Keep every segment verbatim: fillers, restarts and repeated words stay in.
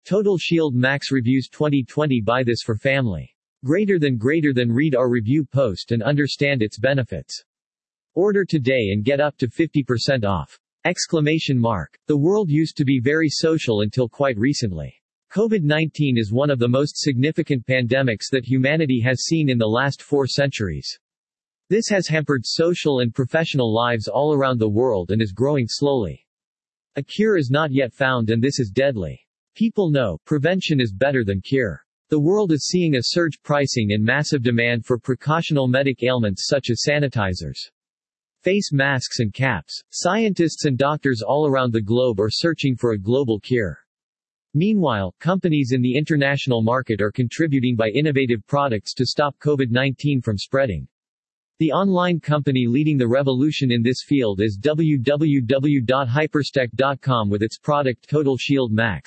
Total Shield Max Reviews twenty twenty. Buy this for family. Greater than greater than read our review post and understand its benefits. Order today and get up to fifty percent off. Exclamation mark. The world used to be very social until quite recently. COVID nineteen is one of the most significant pandemics that humanity has seen in the last four centuries. This has hampered social and professional lives all around the world and is growing slowly. A cure is not yet found, and this is deadly. People know, prevention is better than cure. The world is seeing a surge pricing and massive demand for precautional medic ailments such as sanitizers, face masks and caps. Scientists and doctors all around the globe are searching for a global cure. Meanwhile, companies in the international market are contributing by innovative products to stop COVID nineteen from spreading. The online company leading the revolution in this field is w w w dot hyperstec dot com with its product Total Shield Max.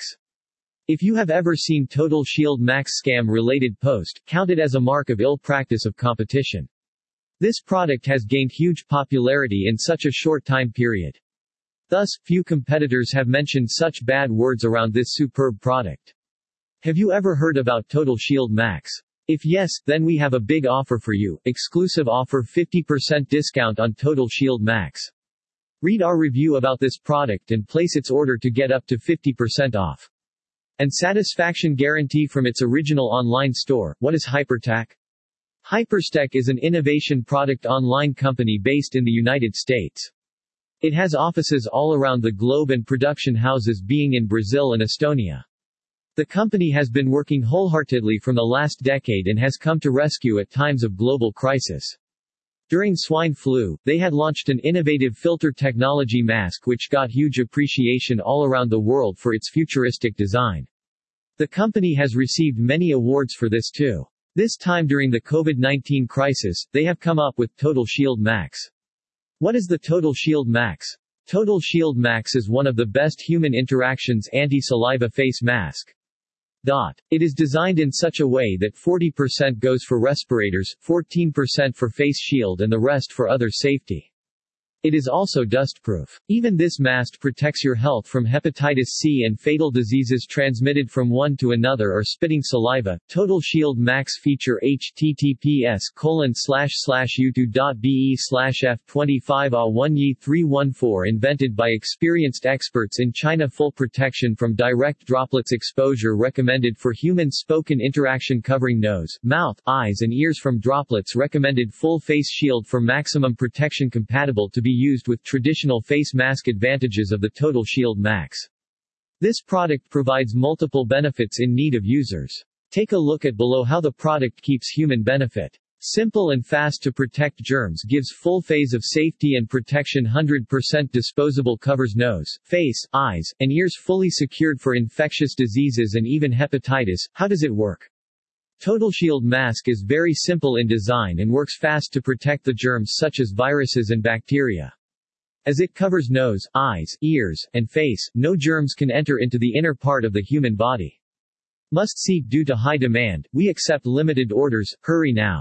If you have ever seen Total Shield Max scam-related post, count it as a mark of ill practice of competition. This product has gained huge popularity in such a short time period. Thus, few competitors have mentioned such bad words around this superb product. Have you ever heard about Total Shield Max? If yes, then we have a big offer for you. Exclusive offer: fifty percent discount on Total Shield Max. Read our review about this product and place its order to get up to fifty percent off. And satisfaction guarantee from its original online store. What is Hypertech? Hyperstec is an innovation product online company based in the United States. It has offices all around the globe and production houses being in Brazil and Estonia. The company has been working wholeheartedly from the last decade and has come to rescue at times of global crisis. During swine flu, they had launched an innovative filter technology mask which got huge appreciation all around the world for its futuristic design. The company has received many awards for this too. This time during the COVID nineteen crisis, they have come up with Total Shield Max. What is the Total Shield Max? Total Shield Max is one of the best human interactions anti-saliva face mask. Dot. It is designed in such a way that forty percent goes for respirators, fourteen percent for face shield and the rest for other safety. It is also dustproof. Even this mask protects your health from hepatitis C and fatal diseases transmitted from one to another or spitting saliva. Total Shield Max feature https colon slash slash youtube dot be slash f twenty-five a one y three one four invented by experienced experts in China. Full protection from direct droplets exposure recommended for human spoken interaction covering nose, mouth, eyes and ears from droplets recommended. Full face shield for maximum protection compatible to be used with traditional face mask. Advantages of the Total Shield Max. This product provides multiple benefits in need of users. Take a look at below how the product keeps human benefit. Simple and fast to protect germs, gives full phase of safety and protection. one hundred percent disposable, covers nose, face, eyes, and ears, fully secured for infectious diseases and even hepatitis. How does it work? Total Shield Mask is very simple in design and works fast to protect the germs such as viruses and bacteria. As it covers nose, eyes, ears, and face, no germs can enter into the inner part of the human body. Must see, due to high demand, we accept limited orders, hurry now.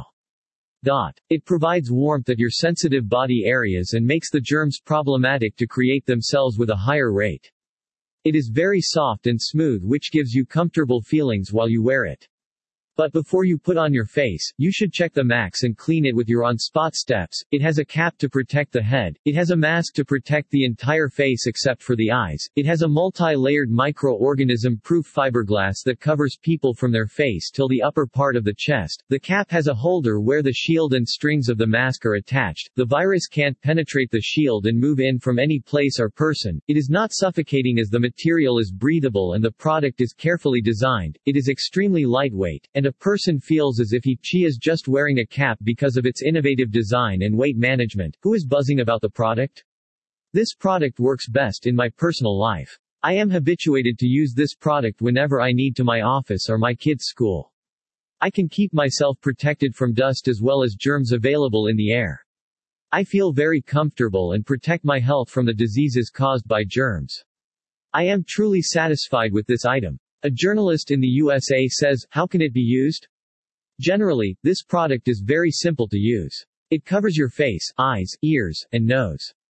Dot. It provides warmth at your sensitive body areas and makes the germs problematic to create themselves with a higher rate. It is very soft and smooth, which gives you comfortable feelings while you wear it. But before you put on your face, you should check the max and clean it with your on-spot steps. It has a cap to protect the head. It has a mask to protect the entire face except for the eyes. It has a multi-layered microorganism-proof fiberglass that covers people from their face till the upper part of the chest. The cap has a holder where the shield and strings of the mask are attached. The virus can't penetrate the shield and move in from any place or person. It is not suffocating as the material is breathable and the product is carefully designed. It is extremely lightweight, and a person feels as if he, she is just wearing a cap because of its innovative design and weight management. Who is buzzing about the product? This product works best in my personal life. I am habituated to use this product whenever I need to my office or my kids' school. I can keep myself protected from dust as well as germs available in the air. I feel very comfortable and protect my health from the diseases caused by germs. I am truly satisfied with this item. A journalist in the U S A says, how can it be used? Generally, this product is very simple to use. It covers your face, eyes, ears, and nose.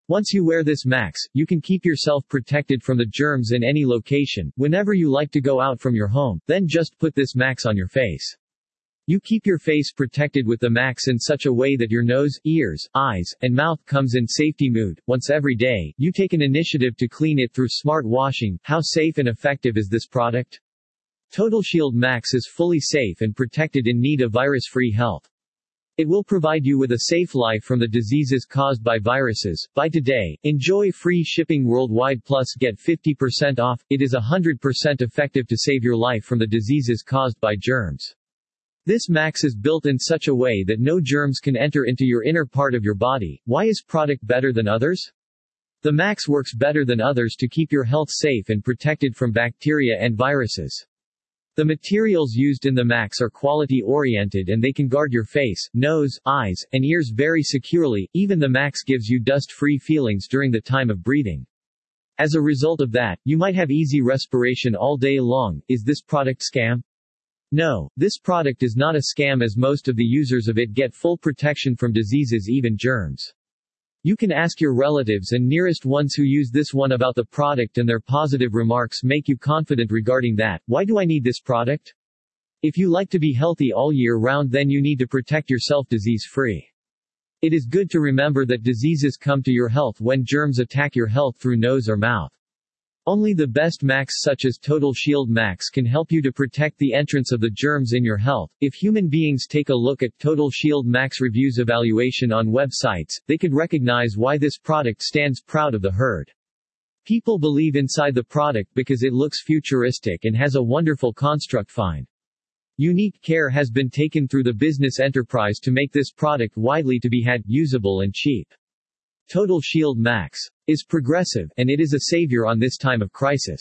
Once you wear this mask, you can keep yourself protected from the germs in any location, whenever you like to go out from your home, then just put this mask on your face. You keep your face protected with the mask in such a way that your nose, ears, eyes, and mouth comes in safety mood. Once every day, you take an initiative to clean it through smart washing. How safe and effective is this product? Total Shield Max is fully safe and protected in need of virus-free health. It will provide you with a safe life from the diseases caused by viruses. Buy today, enjoy free shipping worldwide plus get fifty percent off. It is one hundred percent effective to save your life from the diseases caused by germs. This max is built in such a way that no germs can enter into your inner part of your body. Why is product better than others? The max works better than others to keep your health safe and protected from bacteria and viruses. The materials used in the max are quality-oriented and they can guard your face, nose, eyes, and ears very securely. Even the max gives you dust-free feelings during the time of breathing. As a result of that, you might have easy respiration all day long. Is this product scam? No, this product is not a scam as most of the users of it get full protection from diseases, even germs. You can ask your relatives and nearest ones who use this one about the product and their positive remarks make you confident regarding that. Why do I need this product? If you like to be healthy all year round, then you need to protect yourself disease-free. It is good to remember that diseases come to your health when germs attack your health through nose or mouth. Only the best max such as Total Shield Max can help you to protect the entrance of the germs in your health. If human beings take a look at Total Shield Max reviews evaluation on websites, they could recognize why this product stands proud of the herd. People believe inside the product because it looks futuristic and has a wonderful construct. Fine. Unique care has been taken through the business enterprise to make this product widely to be had, usable and cheap. Total Shield Max is progressive, and it is a savior on this time of crisis.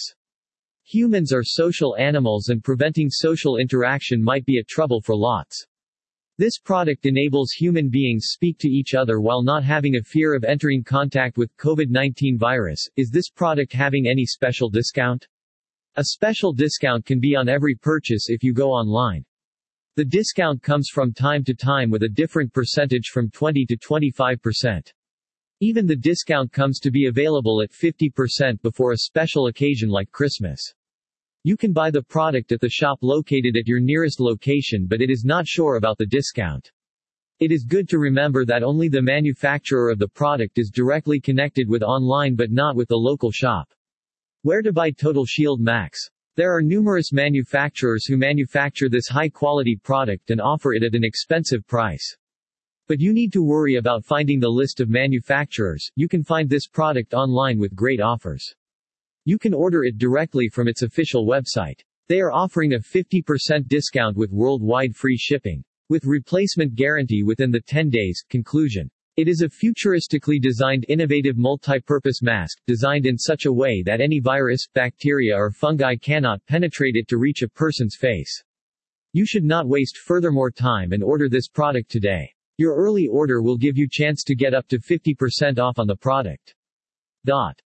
Humans are social animals and preventing social interaction might be a trouble for lots. This product enables human beings speak to each other while not having a fear of entering contact with COVID nineteen virus. Is this product having any special discount? A special discount can be on every purchase if you go online. The discount comes from time to time with a different percentage from twenty to twenty-five percent. Even the discount comes to be available at fifty percent before a special occasion like Christmas. You can buy the product at the shop located at your nearest location, but it is not sure about the discount. It is good to remember that only the manufacturer of the product is directly connected with online but not with the local shop. Where to buy Total Shield Max? There are numerous manufacturers who manufacture this high-quality product and offer it at an expensive price. But you need to worry about finding the list of manufacturers. You can find this product online with great offers. You can order it directly from its official website. They are offering a fifty percent discount with worldwide free shipping. With replacement guarantee within the ten days. Conclusion. It is a futuristically designed innovative multi-purpose mask, designed in such a way that any virus, bacteria or fungi cannot penetrate it to reach a person's face. You should not waste further more time and order this product today. Your early order will give you chance to get up to fifty percent off on the product. Dot.